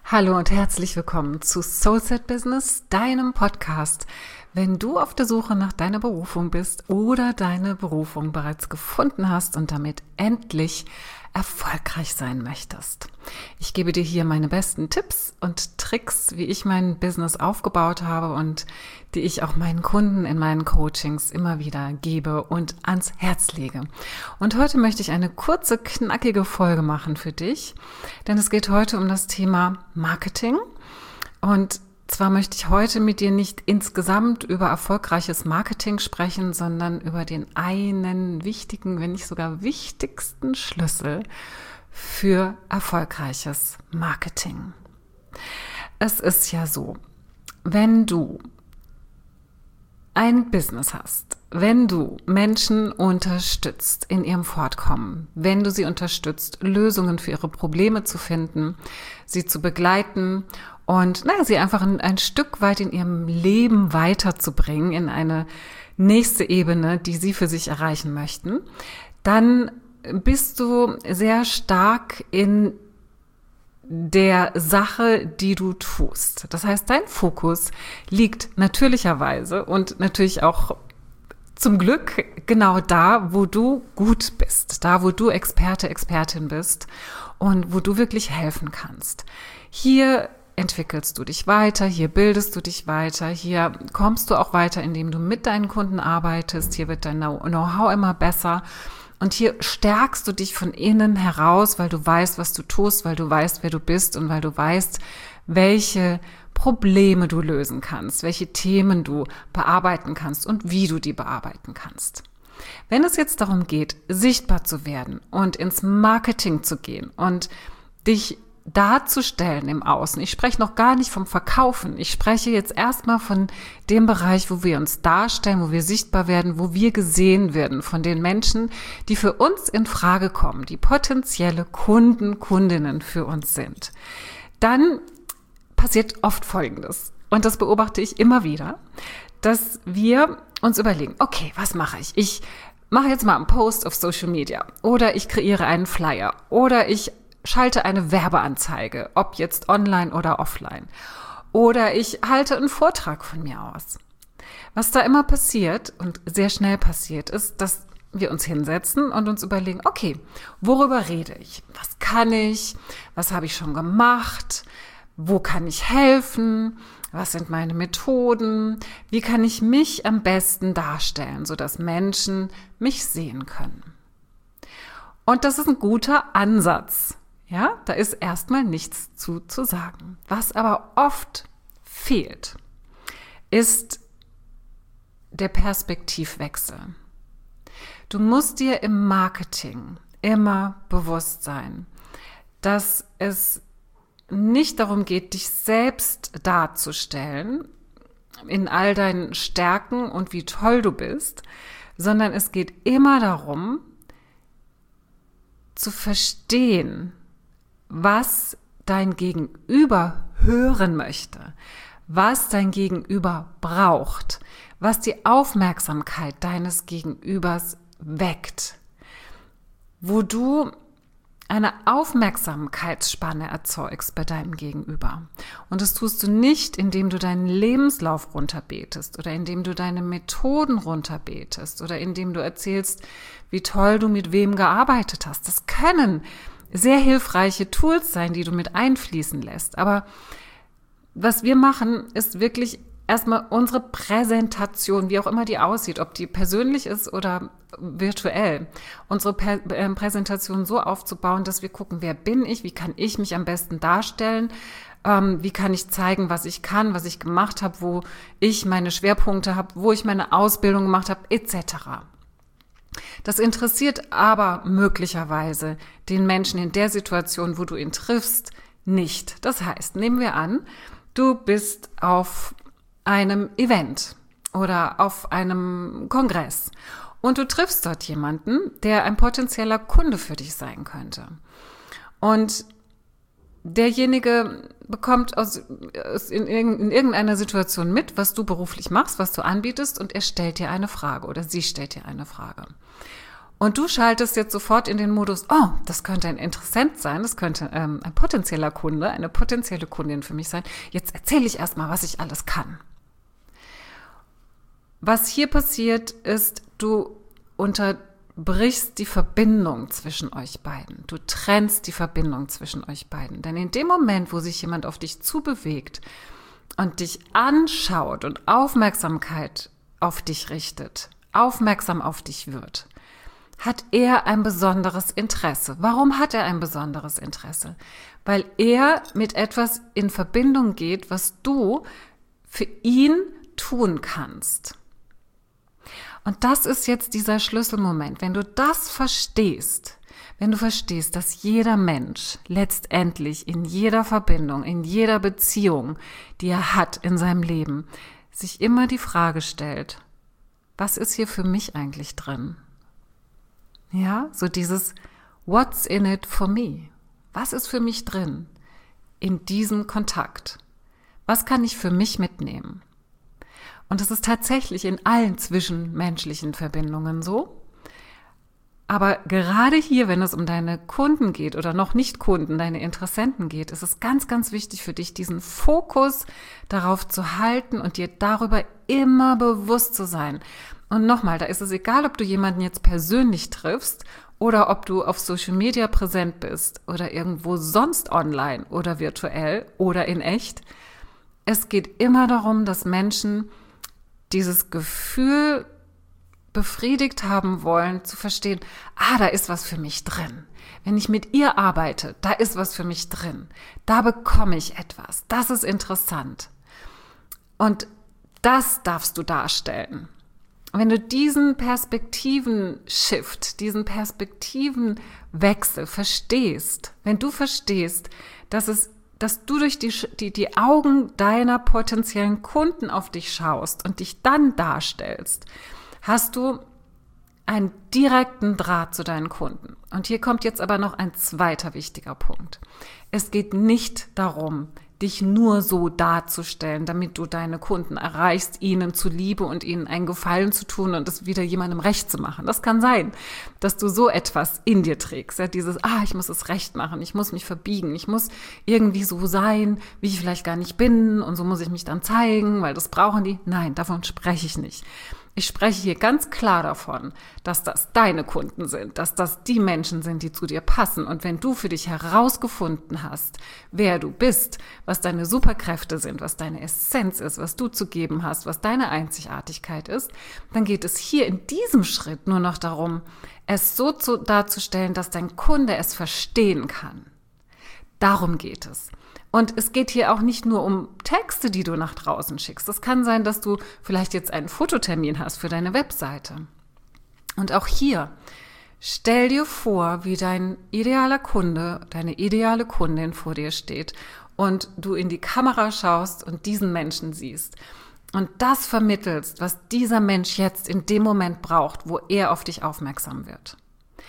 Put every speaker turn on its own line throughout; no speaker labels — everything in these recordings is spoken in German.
Hallo und herzlich willkommen zu Soulset Business, deinem Podcast. Wenn du auf der Suche nach deiner Berufung bist oder deine Berufung bereits gefunden hast und damit endlich erfolgreich sein möchtest. Ich gebe dir hier meine besten Tipps und Tricks, wie ich mein Business aufgebaut habe und die ich auch meinen Kunden in meinen Coachings immer wieder gebe und ans Herz lege. Und heute möchte ich eine kurze, knackige Folge machen für dich, denn es geht heute um das Thema Marketing. Und zwar möchte ich heute mit dir nicht insgesamt über erfolgreiches Marketing sprechen, sondern über den einen wichtigen, wenn nicht sogar wichtigsten Schlüssel für erfolgreiches Marketing. Es ist ja so, wenn du ein Business hast, wenn du Menschen unterstützt in ihrem Fortkommen, wenn du sie unterstützt, Lösungen für ihre Probleme zu finden, sie zu begleiten und sie einfach ein Stück weit in ihrem Leben weiterzubringen, in eine nächste Ebene, die sie für sich erreichen möchten, dann bist du sehr stark in der Sache, die du tust. Das heißt, dein Fokus liegt natürlicherweise und natürlich auch zum Glück genau da, wo du gut bist, da, wo du Experte, Expertin bist und wo du wirklich helfen kannst. Hier entwickelst du dich weiter, hier bildest du dich weiter, hier kommst du auch weiter, indem du mit deinen Kunden arbeitest, hier wird dein Know-how immer besser. Und hier stärkst du dich von innen heraus, weil du weißt, was du tust, weil du weißt, wer du bist und weil du weißt, welche Probleme du lösen kannst, welche Themen du bearbeiten kannst und wie du die bearbeiten kannst. Wenn es jetzt darum geht, sichtbar zu werden und ins Marketing zu gehen und dich darzustellen im Außen. Ich spreche noch gar nicht vom Verkaufen. Ich spreche jetzt erstmal von dem Bereich, wo wir uns darstellen, wo wir sichtbar werden, wo wir gesehen werden von den Menschen, die für uns in Frage kommen, die potenzielle Kunden, Kundinnen für uns sind. Dann passiert oft Folgendes. Und das beobachte ich immer wieder, dass wir uns überlegen, okay, was mache ich? Ich mache jetzt mal einen Post auf Social Media oder ich kreiere einen Flyer oder ich schalte eine Werbeanzeige, ob jetzt online oder offline. Oder ich halte einen Vortrag von mir aus. Was da immer passiert und sehr schnell passiert ist, dass wir uns hinsetzen und uns überlegen, okay, worüber rede ich? Was kann ich? Was habe ich schon gemacht? Wo kann ich helfen? Was sind meine Methoden? Wie kann ich mich am besten darstellen, sodass Menschen mich sehen können? Und das ist ein guter Ansatz. Ja, da ist erstmal nichts zu sagen. Was aber oft fehlt, ist der Perspektivwechsel. Du musst dir im Marketing immer bewusst sein, dass es nicht darum geht, dich selbst darzustellen in all deinen Stärken und wie toll du bist, sondern es geht immer darum, zu verstehen, was dein Gegenüber hören möchte, was dein Gegenüber braucht, was die Aufmerksamkeit deines Gegenübers weckt, wo du eine Aufmerksamkeitsspanne erzeugst bei deinem Gegenüber. Und das tust du nicht, indem du deinen Lebenslauf runterbetest oder indem du deine Methoden runterbetest oder indem du erzählst, wie toll du mit wem gearbeitet hast. Das können sehr hilfreiche Tools sein, die du mit einfließen lässt. Aber was wir machen, ist wirklich erstmal unsere Präsentation, wie auch immer die aussieht, ob die persönlich ist oder virtuell, unsere Präsentation so aufzubauen, dass wir gucken, wer bin ich, wie kann ich mich am besten darstellen, wie kann ich zeigen, was ich kann, was ich gemacht habe, wo ich meine Schwerpunkte habe, wo ich meine Ausbildung gemacht habe, etc. Das interessiert aber möglicherweise den Menschen in der Situation, wo du ihn triffst, nicht. Das heißt, nehmen wir an, du bist auf einem Event oder auf einem Kongress und du triffst dort jemanden, der ein potenzieller Kunde für dich sein könnte. Und derjenige bekommt in irgendeiner Situation mit, was du beruflich machst, was du anbietest, und er stellt dir eine Frage oder sie stellt dir eine Frage. Und du schaltest jetzt sofort in den Modus, oh, das könnte ein Interessent sein, das könnte ein potenzieller Kunde, eine potenzielle Kundin für mich sein. Jetzt erzähle ich erstmal, was ich alles kann. Was hier passiert, ist, du unterbrichst die Verbindung zwischen euch beiden. Du trennst die Verbindung zwischen euch beiden. Denn in dem Moment, wo sich jemand auf dich zubewegt und dich anschaut und Aufmerksamkeit auf dich richtet, aufmerksam auf dich wird, hat er ein besonderes Interesse. Warum hat er ein besonderes Interesse? Weil er mit etwas in Verbindung geht, was du für ihn tun kannst. Und das ist jetzt dieser Schlüsselmoment. Wenn du das verstehst, wenn du verstehst, dass jeder Mensch letztendlich in jeder Verbindung, in jeder Beziehung, die er hat in seinem Leben, sich immer die Frage stellt, was ist hier für mich eigentlich drin? Ja, so dieses What's in it for me? Was ist für mich drin in diesem Kontakt? Was kann ich für mich mitnehmen? Und das ist tatsächlich in allen zwischenmenschlichen Verbindungen so. Aber gerade hier, wenn es um deine Kunden geht oder noch nicht Kunden, deine Interessenten geht, ist es ganz, ganz wichtig für dich, diesen Fokus darauf zu halten und dir darüber immer bewusst zu sein. Und nochmal, da ist es egal, ob du jemanden jetzt persönlich triffst oder ob du auf Social Media präsent bist oder irgendwo sonst online oder virtuell oder in echt. Es geht immer darum, dass Menschen dieses Gefühl befriedigt haben wollen, zu verstehen, da ist was für mich drin. Wenn ich mit ihr arbeite, da ist was für mich drin. Da bekomme ich etwas. Das ist interessant. Und das darfst du darstellen. Wenn du diesen Perspektiven-Shift, diesen Perspektivenwechsel verstehst, wenn du verstehst, dass du durch die Augen deiner potenziellen Kunden auf dich schaust und dich dann darstellst, hast du einen direkten Draht zu deinen Kunden. Und hier kommt jetzt aber noch ein zweiter wichtiger Punkt. Es geht nicht darum, dich nur so darzustellen, damit du deine Kunden erreichst, ihnen zuliebe und ihnen einen Gefallen zu tun und es wieder jemandem recht zu machen. Das kann sein, dass du so etwas in dir trägst. Ja, dieses, ich muss es recht machen, ich muss mich verbiegen, ich muss irgendwie so sein, wie ich vielleicht gar nicht bin und so muss ich mich dann zeigen, weil das brauchen die. Nein, davon spreche ich nicht. Ich spreche hier ganz klar davon, dass das deine Kunden sind, dass das die Menschen sind, die zu dir passen. Und wenn du für dich herausgefunden hast, wer du bist, was deine Superkräfte sind, was deine Essenz ist, was du zu geben hast, was deine Einzigartigkeit ist, dann geht es hier in diesem Schritt nur noch darum, es so darzustellen, dass dein Kunde es verstehen kann. Darum geht es. Und es geht hier auch nicht nur um Texte, die du nach draußen schickst. Es kann sein, dass du vielleicht jetzt einen Fototermin hast für deine Webseite. Und auch hier, stell dir vor, wie dein idealer Kunde, deine ideale Kundin vor dir steht und du in die Kamera schaust und diesen Menschen siehst. Und das vermittelst, was dieser Mensch jetzt in dem Moment braucht, wo er auf dich aufmerksam wird.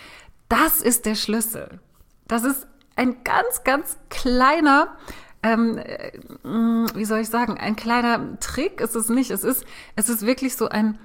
Das ist der Schlüssel. Das ist ein ganz, ganz kleiner, ein kleiner Trick ist es nicht. Es ist wirklich so eine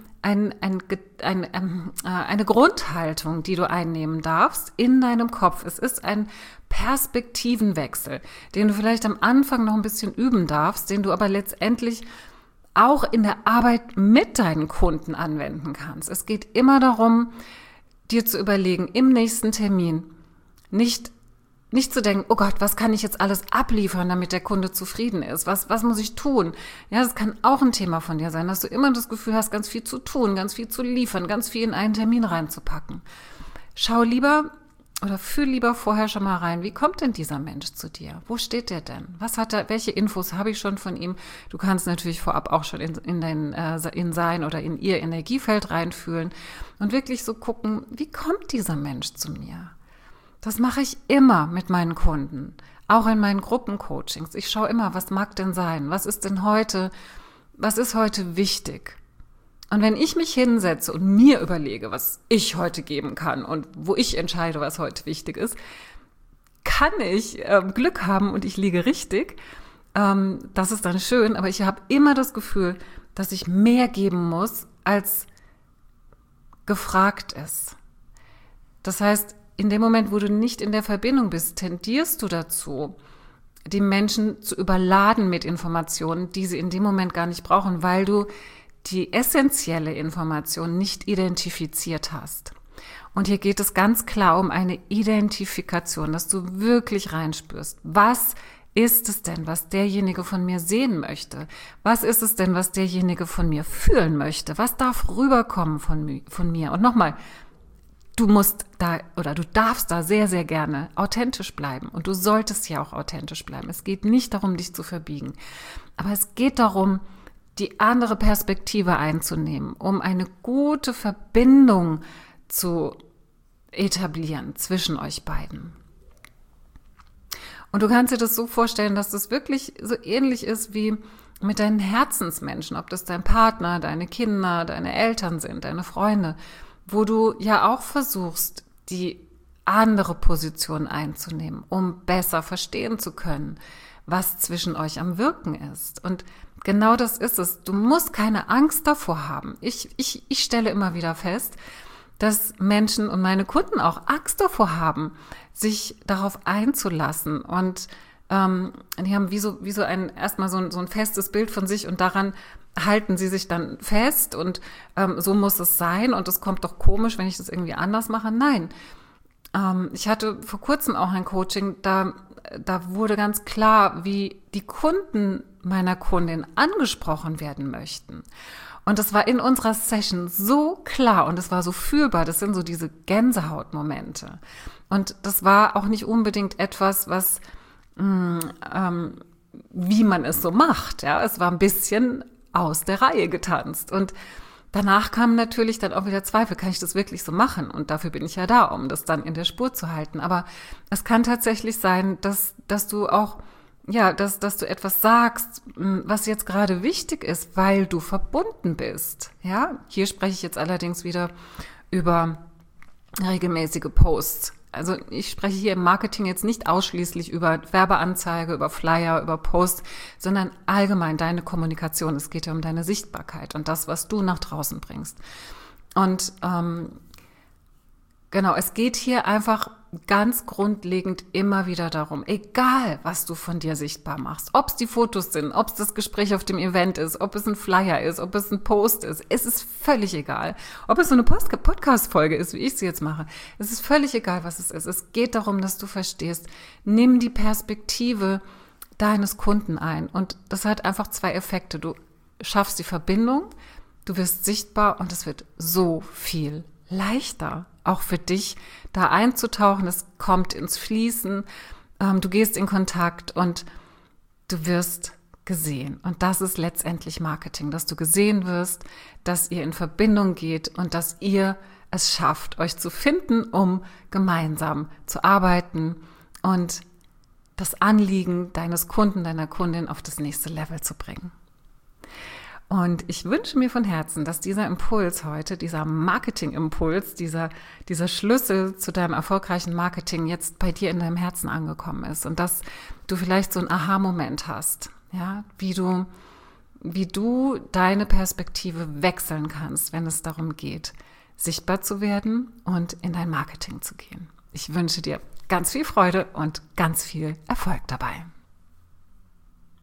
Grundhaltung, die du einnehmen darfst in deinem Kopf. Es ist ein Perspektivenwechsel, den du vielleicht am Anfang noch ein bisschen üben darfst, den du aber letztendlich auch in der Arbeit mit deinen Kunden anwenden kannst. Es geht immer darum, dir zu überlegen, im nächsten Termin nicht zu denken, oh Gott, was kann ich jetzt alles abliefern, damit der Kunde zufrieden ist? Was muss ich tun? Ja, das kann auch ein Thema von dir sein, dass du immer das Gefühl hast, ganz viel zu tun, ganz viel zu liefern, ganz viel in einen Termin reinzupacken. Schau lieber oder fühl lieber vorher schon mal rein, wie kommt denn dieser Mensch zu dir? Wo steht der denn? Was hat er, welche Infos habe ich schon von ihm? Du kannst natürlich vorab auch schon in sein oder in ihr Energiefeld reinfühlen und wirklich so gucken, wie kommt dieser Mensch zu mir? Das mache ich immer mit meinen Kunden, auch in meinen Gruppencoachings. Ich schaue immer, was mag denn sein? Was ist heute wichtig? Und wenn ich mich hinsetze und mir überlege, was ich heute geben kann und wo ich entscheide, was heute wichtig ist, kann ich Glück haben und ich liege richtig. Das ist dann schön, aber ich habe immer das Gefühl, dass ich mehr geben muss, als gefragt ist. Das heißt, in dem Moment, wo du nicht in der Verbindung bist, tendierst du dazu, die Menschen zu überladen mit Informationen, die sie in dem Moment gar nicht brauchen, weil du die essentielle Information nicht identifiziert hast. Und hier geht es ganz klar um eine Identifikation, dass du wirklich reinspürst. Was ist es denn, was derjenige von mir sehen möchte? Was ist es denn, was derjenige von mir fühlen möchte? Was darf rüberkommen von mir? Und nochmal, du musst da oder du darfst da sehr, sehr gerne authentisch bleiben. Und du solltest ja auch authentisch bleiben. Es geht nicht darum, dich zu verbiegen. Aber es geht darum, die andere Perspektive einzunehmen, um eine gute Verbindung zu etablieren zwischen euch beiden. Und du kannst dir das so vorstellen, dass das wirklich so ähnlich ist wie mit deinen Herzensmenschen, ob das dein Partner, deine Kinder, deine Eltern sind, deine Freunde, wo du ja auch versuchst, die andere Position einzunehmen, um besser verstehen zu können, was zwischen euch am Wirken ist. Und genau das ist es. Du musst keine Angst davor haben. Ich stelle immer wieder fest, dass Menschen und meine Kunden auch Angst davor haben, sich darauf einzulassen. Und die haben wie so erstmal so ein festes Bild von sich und daran halten sie sich dann fest und so muss es sein und es kommt doch komisch, wenn ich das irgendwie anders mache. Nein, ich hatte vor kurzem auch ein Coaching, da wurde ganz klar, wie die Kunden meiner Kundin angesprochen werden möchten. Und das war in unserer Session so klar und es war so fühlbar. Das sind so diese Gänsehautmomente. Und das war auch nicht unbedingt etwas, was wie man es so macht. Ja, es war ein bisschen aus der Reihe getanzt. Und danach kamen natürlich dann auch wieder Zweifel, kann ich das wirklich so machen? Und dafür bin ich ja da, um das dann in der Spur zu halten. Aber es kann tatsächlich sein, dass du auch, ja, dass du etwas sagst, was jetzt gerade wichtig ist, weil du verbunden bist. Ja, hier spreche ich jetzt allerdings wieder über regelmäßige Posts. Also ich spreche hier im Marketing jetzt nicht ausschließlich über Werbeanzeige, über Flyer, über Posts, sondern allgemein deine Kommunikation. Es geht ja um deine Sichtbarkeit und das, was du nach draußen bringst. Und genau, es geht hier einfach ganz grundlegend immer wieder darum, egal was du von dir sichtbar machst, ob es die Fotos sind, ob es das Gespräch auf dem Event ist, ob es ein Flyer ist, ob es ein Post ist, es ist völlig egal. Ob es so eine Podcast-Folge ist, wie ich sie jetzt mache, es ist völlig egal, was es ist. Es geht darum, dass du verstehst, nimm die Perspektive deines Kunden ein und das hat einfach zwei Effekte. Du schaffst die Verbindung, du wirst sichtbar und es wird so viel leichter, auch für dich, da einzutauchen. Es kommt ins Fließen, du gehst in Kontakt und du wirst gesehen. Und das ist letztendlich Marketing, dass du gesehen wirst, dass ihr in Verbindung geht und dass ihr es schafft, euch zu finden, um gemeinsam zu arbeiten und das Anliegen deines Kunden, deiner Kundin auf das nächste Level zu bringen. Und ich wünsche mir von Herzen, dass dieser Impuls heute, dieser Marketing-Impuls, dieser Schlüssel zu deinem erfolgreichen Marketing jetzt bei dir in deinem Herzen angekommen ist und dass du vielleicht so einen Aha-Moment hast, ja, wie du deine Perspektive wechseln kannst, wenn es darum geht, sichtbar zu werden und in dein Marketing zu gehen. Ich wünsche dir ganz viel Freude und ganz viel Erfolg dabei.